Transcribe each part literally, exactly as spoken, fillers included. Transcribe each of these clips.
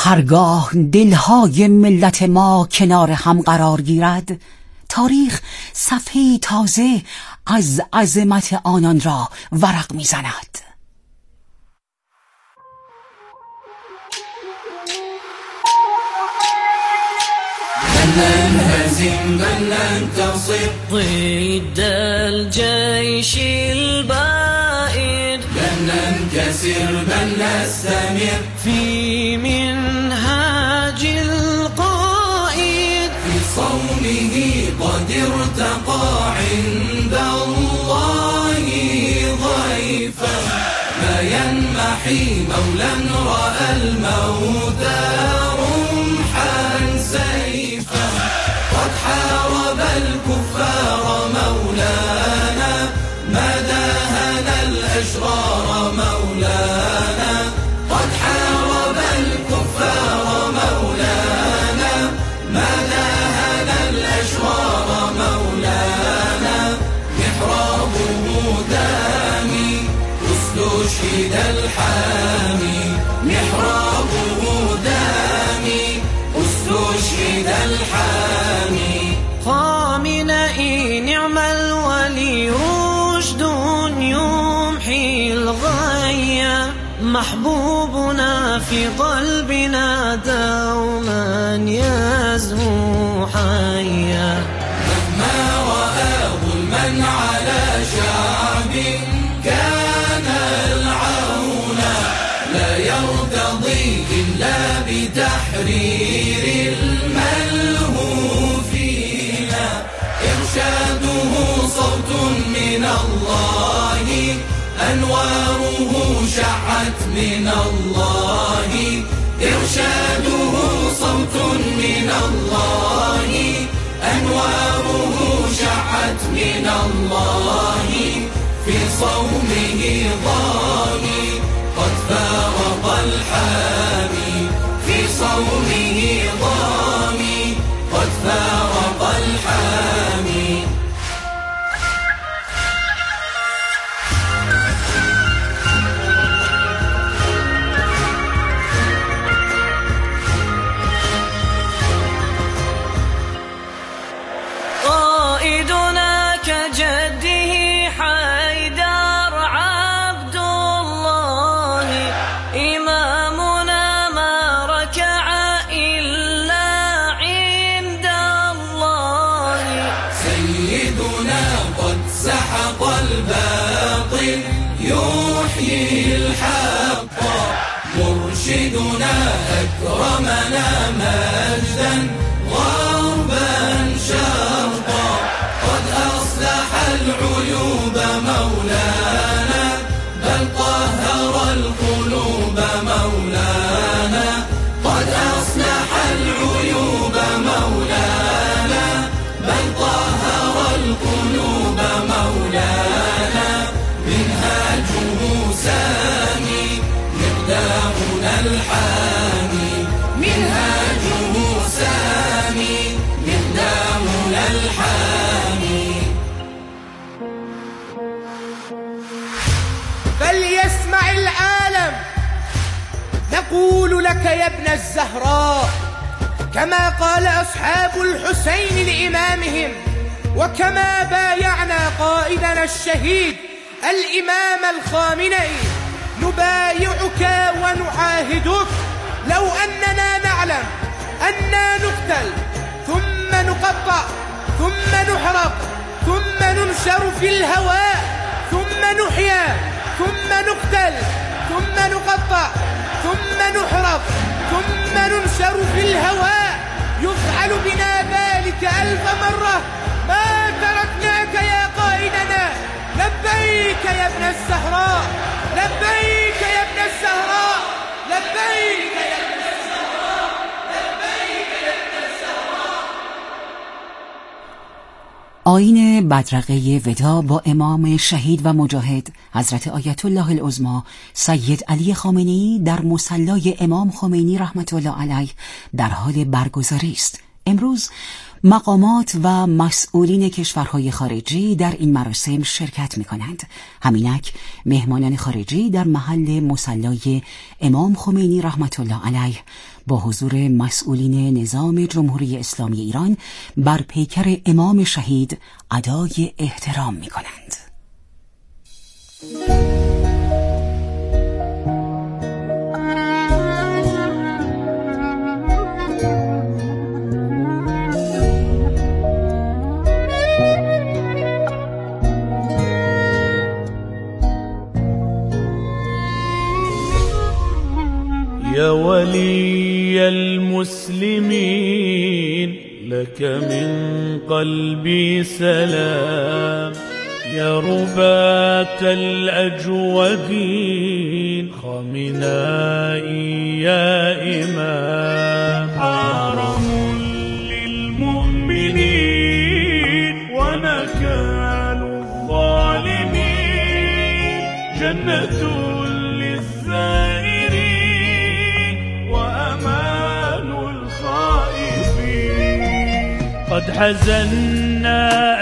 هرگاه دلهای ملت ما کنار هم قرار گیرد، تاریخ صفحه تازه از عظمت آنان را ورق می‌زند. لن ننهزم بل ننتصر ضد الجيش البائد، لن ننكسر بل نستمر في منهاج القائد، في صومه قد ارتقى عند الله ضيفا، ما ينمحي مولا رأى الموت رمحا سيفا، قد حارب الكفار مولانا، ما داهن الأشرار مولانا، قد حارب الكفار مولانا، ما داهن الأشرار مولانا، محرابه دامي استشهد الحامي، محرابه دامي استشهد الحامي. خامنئي نعم الولي رشد يمحي الغي، محبوبنا في قلبنا دوما يزهو حيا، مهما رأى ظلما على شعب كان العونا، لا يرتضي إلا بتحرير الملهوفين، إرشاده صوت من الله، أنواره شعت من الله، إرشاده صوت من الله، أنواره شعت من الله، في صومه ضامي قد فارق الحامي، في صومه ضامي قد فارق الحامي. قائدنا كجده حيدر عبد الله، إمامنا ما ركع إلا عند الله، سيدنا قد سحق الباطل يحيي الحق، مرشدنا أكرمنا مجدا غربا شرقا، قد أصلح العيوب مولانا، بل طهر القلوب مولانا، قد أصلح العيوب مولانا، بل طهر القلوب مولانا، منهاجه سامي مقدامنا الحامي، منهاجه سامي مقدامنا الحامي. فليسمع العالم نقول لك يا ابن الزهراء، كما قال أصحاب الحسين لإمامهم، وكما بايعنا قائدنا الشهيد الإمام الخامنئي، نبايعك ونعاهدك لو أننا نعلم أننا نقتل ثم نقطع ثم نحرق ثم ننشر في الهواء ثم نحيا ثم نقتل ثم نقطع ثم نحرق ثم ننشر في الهواء، يفعل بنا ذلك ألف مرة، ما تركناك يا قائدنا. لبيك يا ابن الزهراء، لبيك يا ابن الزهراء، لبيك يا ابن الزهراء، لبيك يا ابن الزهراء. آیین بدرقه ودا با امام شهید و مجاهد حضرت آیت الله العظمی سید علی خامنه‌ای در مصلی امام خمینی رحمت الله علیه در حال برگزاری است. امروز مقامات و مسئولین کشورهای خارجی در این مراسم شرکت می کنند. همینک مهمانان خارجی در محل مصلی امام خمینی رحمت الله علیه با حضور مسئولین نظام جمهوری اسلامی ایران بر پیکر امام شهید ادای احترام می کنند. يا ولي المسلمين لك من قلبي سلام، يا رباة الأجودين خامنائي يا إمام. حرم للمؤمنين ونكال الظالمين، جنة قد حزنا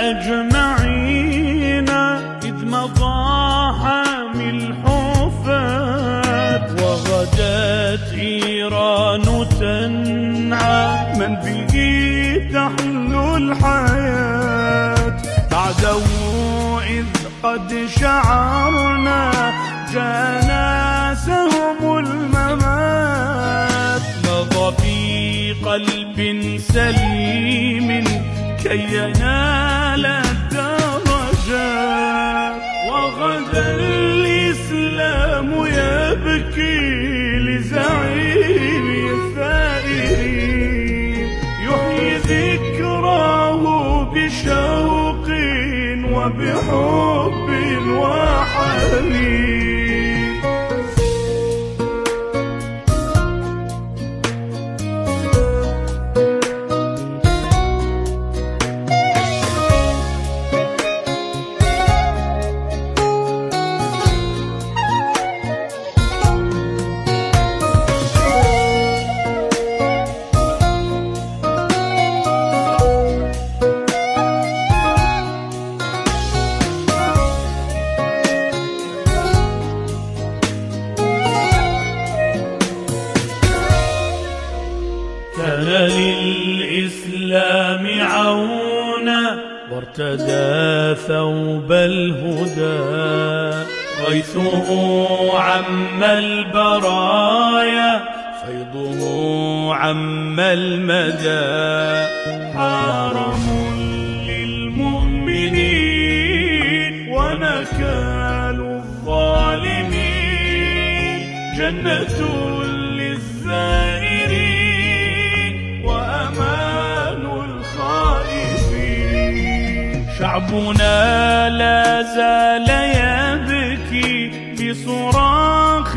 أجمعين إذ مضى حامي الحفاة، وغدت إيران تنعى من به تحلو الحياة. بعده إذ قد شعرنا جناسهم الممات، مضى في قلب سليم كي ينال الدرجات. وغدا الإسلام يبكي لزعيم الثائرين، يحيي ذكراه بشوق وبحب وحنين. للإسلام عونا وارتدى ثوب الهدى، غيثه عم البرايا فيضه عم المدى. حرم للمؤمنين ونكال الظالمين، جنة للزائرين وأمان الخائفين. شعبنا لا زال يبكي بصراخ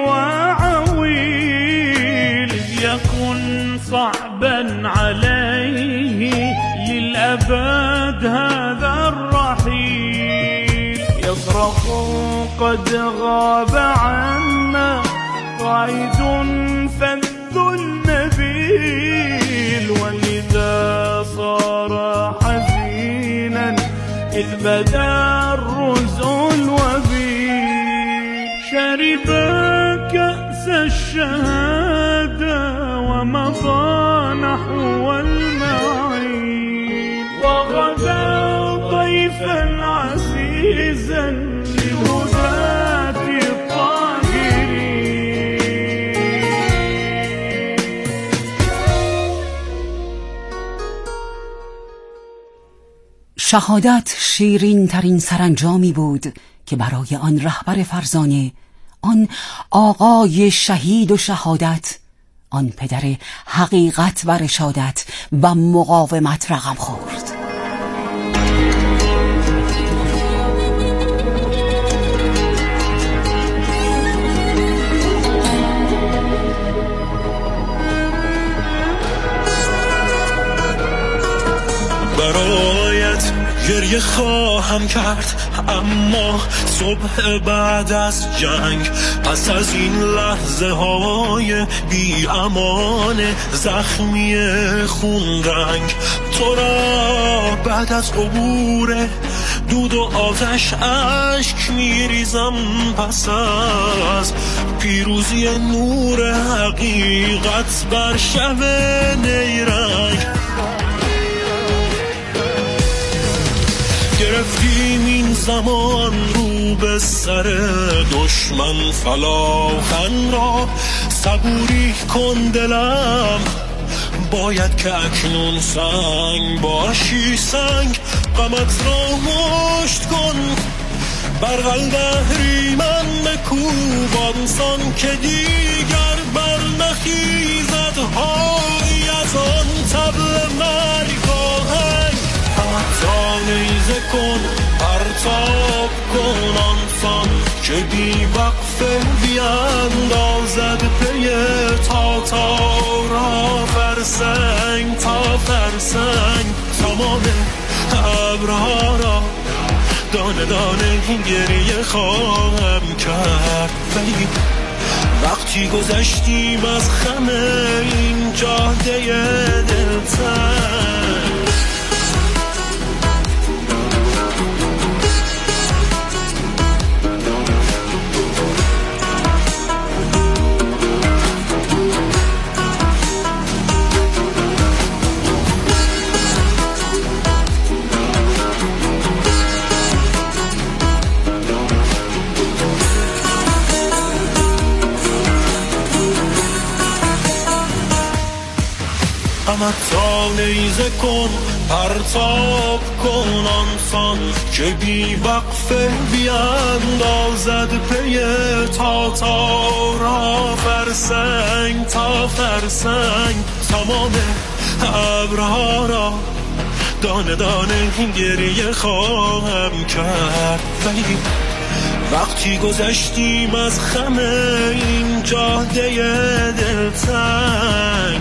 وعويل، إذ يكن صعبا عليه للأبد هذا الرحيل. يصرخ قد غاب عنا قائد فذ النبيل، ولذا صار حزينا إذ بدا الرزء الوبيل. شرب كأس الشهادة ومضى نحو المعين، وغدا ضيفا عزيزا للهداة الطاهرين. شهادت شیرین ترین سرانجامی بود که برای آن رهبر فرزانه، آن آقای شهید و شهادت، آن پدر حقیقت و رشادت و مقاومت رقم خورد. برایت گریه خواهم کرد اما صبح بعد از جنگ، پس از این لحظه های بی امان زخمی خون رنگ، تو را بعد از عبور دود و آتش اشک میریزم، پس از پیروزی نور حقیقت بر شب نیرنگ. گرفتیم این زمان رو به سر دشمن فلاخن را، صبوری کن دلم باید که اکنون سنگ باشی سنگ، غمت را مشت کن بر قلب اهریمن بکوبان سان که دیگر بر نخیزد های از آن طبل مرگ آهنگ. حتی نیزه کن پرتاب کن آنسان که بی وقفه بیاندازد پی تاتارا، فرسنگ تا فرسنگ تمام ابرها را دانه دانه گریه خواهم کرد، ولی وقتی گذشتیم از خم این جاده دلتنگ. غمت نیزه کن پرتاب کن آنسان که بی وقفه بیاندازد پی تاتارا، فرسنگ تا فرسنگ تمام ابرها را دانه دانه گریه خواهم کرد، ولی وقتی گذشتیم از خم این جاده دلتنگ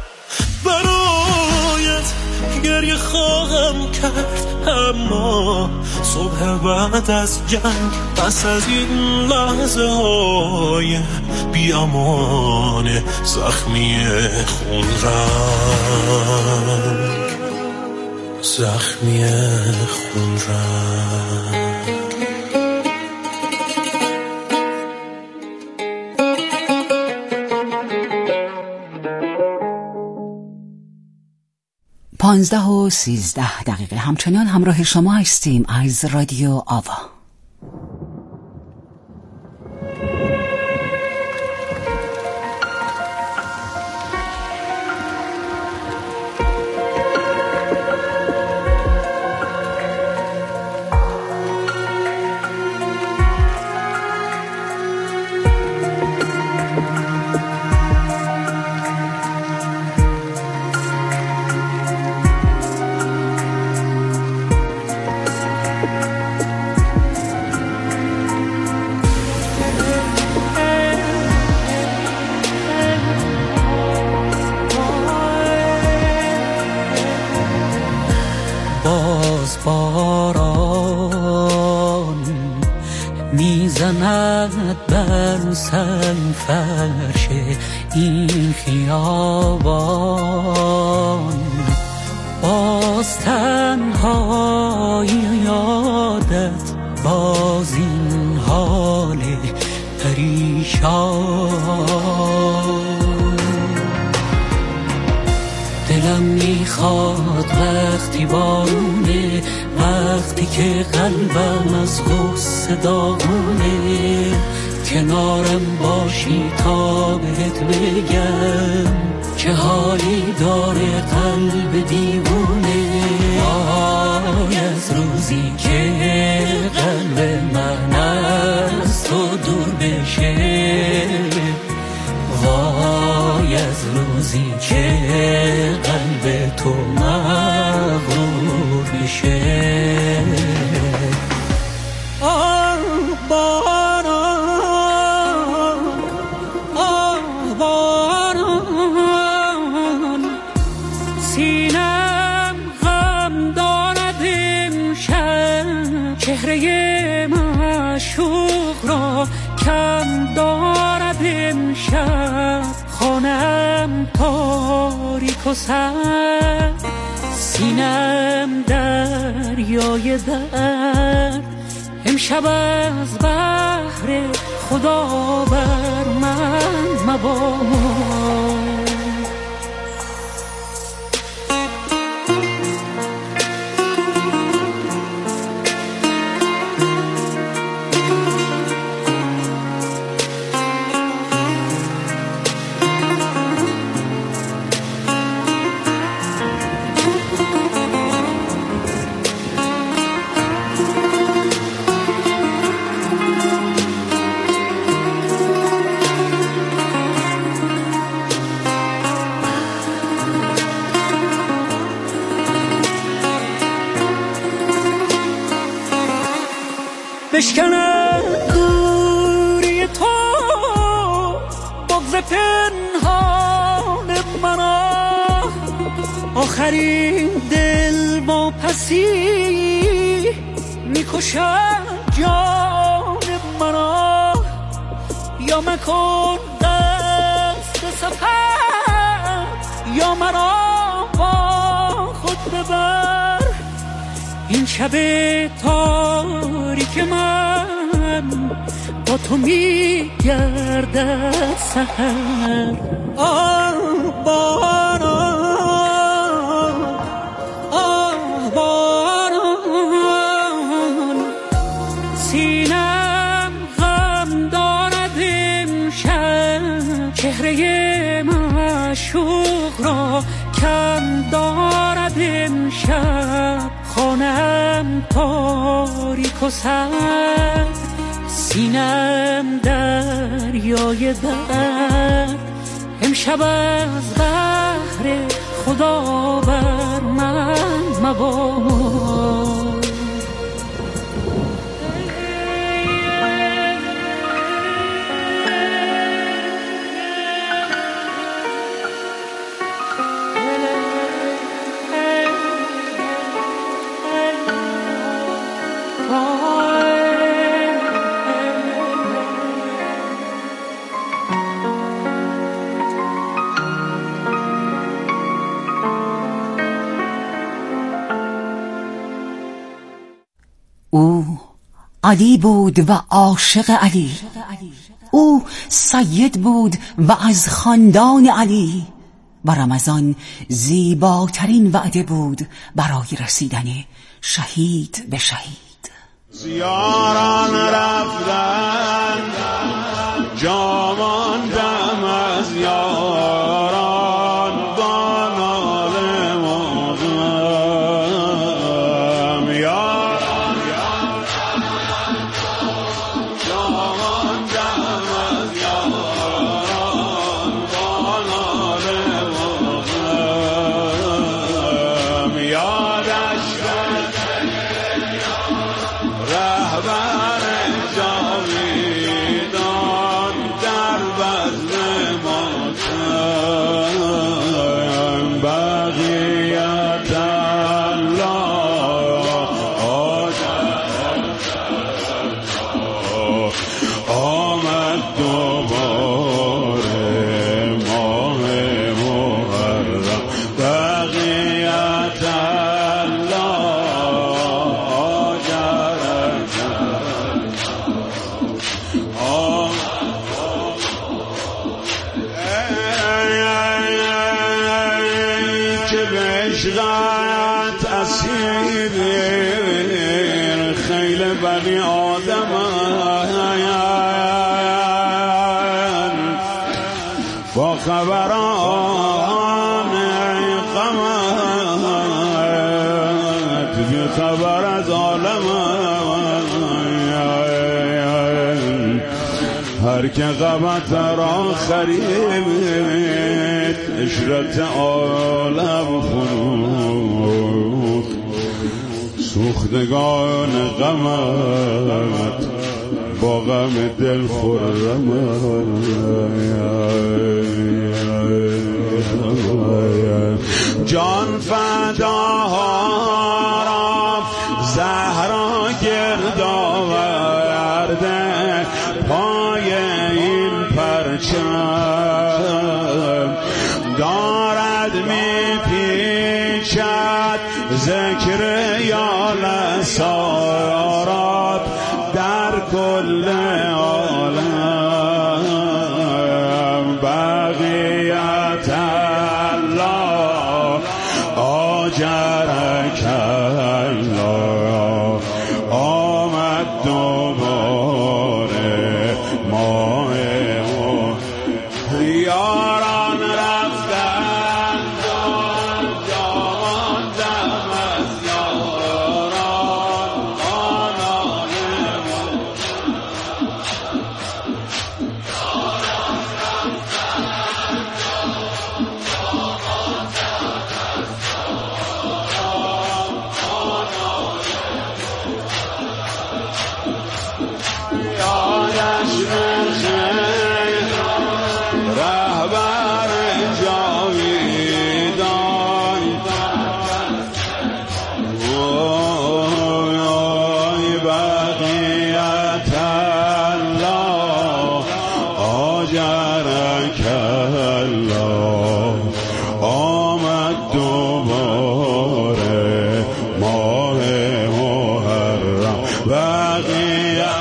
برایت گریه خواهم کرد، اما صبح بعد از جنگ پس از این لحظه های بیامان زخمی خون رنگ، زخمی خون رنگ. پانزده و سیزده دقیقه همچنان همراه شما هستیم از رادیو آوا. میزند بر سنگ فرش این خیابان، باز تنهای یادت باز این حال پریشان. دلم میخواد وقتی بارونه، وقتی که قلبم از غصه داغونه، کنارم باشی تا بهت بگم چه حالی داره قلب دیوونه. وای از روزی که قلب من از تو دور بشه، وای از روزی که قلب تو مغرور بشه. آه باران، آه باران، سینم غم دارد امشب، خانم تاریک و سر، سینم دریای درد. امشب از بحر خدا بر من مباد. بشکنم دوری تو بغض پنهان مرا، آخرین دل با پسی میکشد جان مرا. یا مکن دست سفر، یا مرا با خود ببر. این شب تاریک من با تو میگردد سحر. آه باران، آه باران، سینم غم دارد امشب. چهره معشوق را کم دارد امشب. خانم تاریک و سر، سینم دریای درد. امشب از بحر خدا بر من مباد. او علی بود و عاشق علی، او سید بود و از خاندان علی. و رمضان زیباترین وعده بود برای رسیدن شهید به شهید. زیاران رفتن جا ماندم از یاران، با ناله مغم یاران جا ماندم از یاران، با ناله مغم. یادش رهبر جاویدان در بزم ماتم، بقیت الله آمد دوباره ماه محرم. بقیت عشقت اسیر خیل بنی آدم با خبران غمت بی خبر از عالم. هر که غمت را خرید اشرت عالم فروخت. سوختگان غمت با غم دل خرم. جان فداها را زهرا گرد آورده پای این پرچم. بقیت الله آجرک الله آمد دوباره ماه یاران رفتن دار جوان دم از یاران آنان یادش برخیر رهبر جاویدان وای بقیت الله آجرک الله آمد دوباره ماه محرم بقیت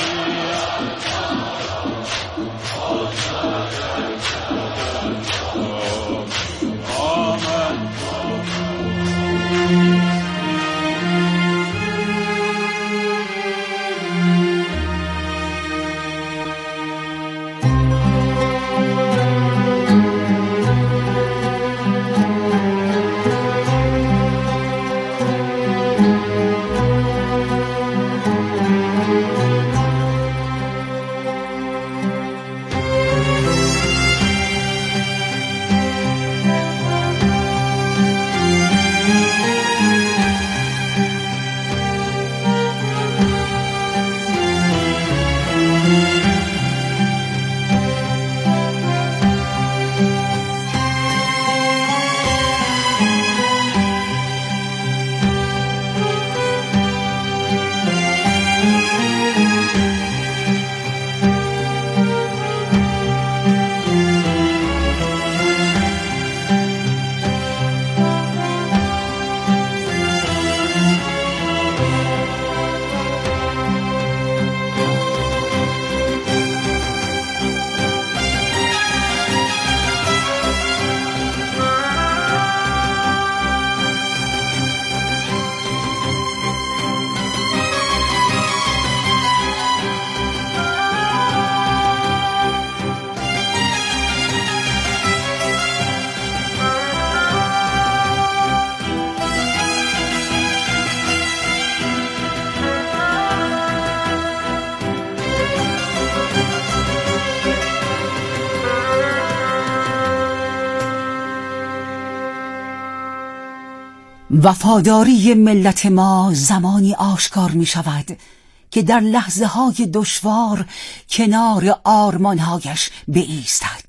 وفاداری ملت ما زمانی آشکار می شود که در لحظه های دشوار کنار آرمانهایش بایستد.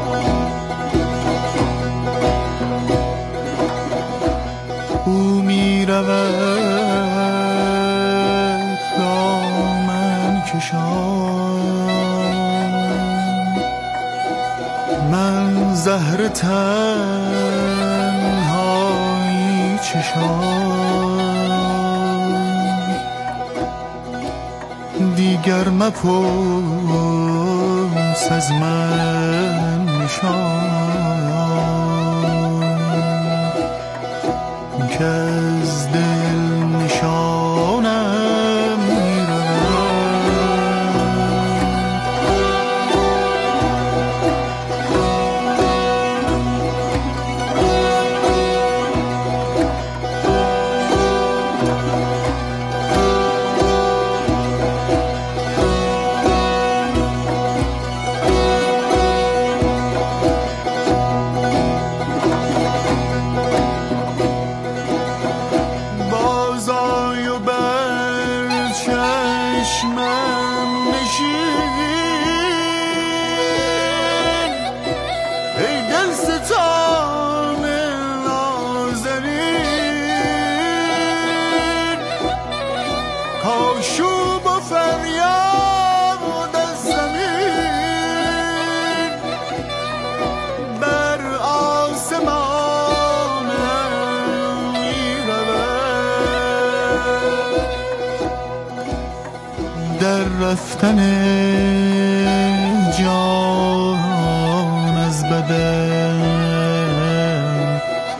او می می رود دامن کشان، من زهر تنهایی چشان، دیگر مپرس از من نشان، که از دل نشانم میرود. آشوب و فریاد از زمین بر آسمانم می‌رود، در رفتن جان از بدن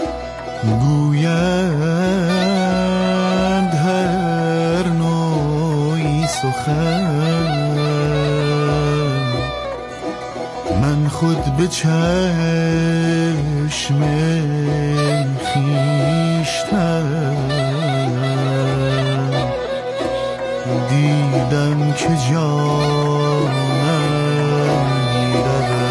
گویند هر نوعی سخن، من خود به چشم خویشتن دیدم که جانم می‌رود.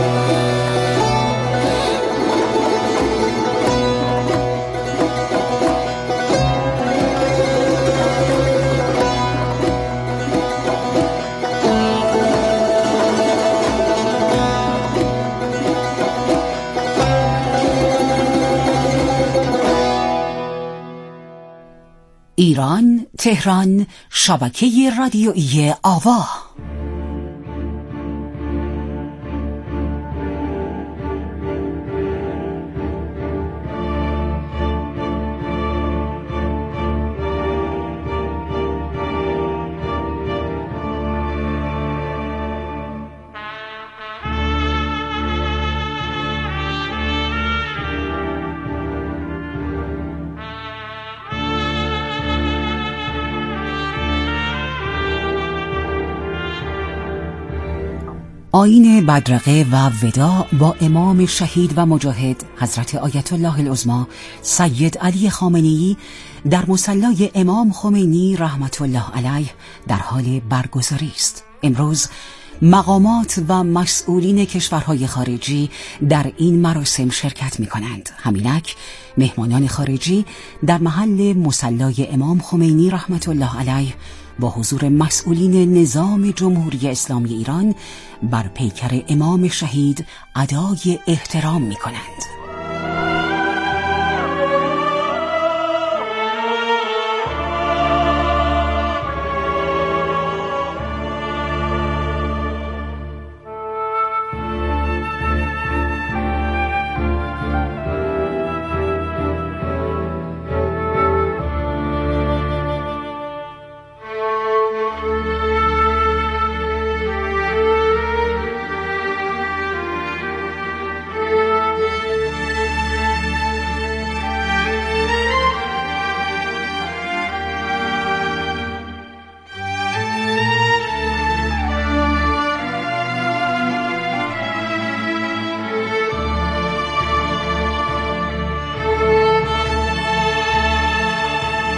ایران، تهران، شبکه رادیویی آوا. آیین بدرقه و وداع با امام شهید و مجاهد حضرت آیت الله العظمی سید علی خامنه‌ای در مصلی امام خمینی رحمت الله علیه در حال برگزاری است. امروز مقامات و مسئولین کشورهای خارجی در این مراسم شرکت می کنند. همینک مهمانان خارجی در محل مصلی امام خمینی رحمت الله علیه با حضور مسئولین نظام جمهوری اسلامی ایران بر پیکر امام شهید ادای احترام می کنند.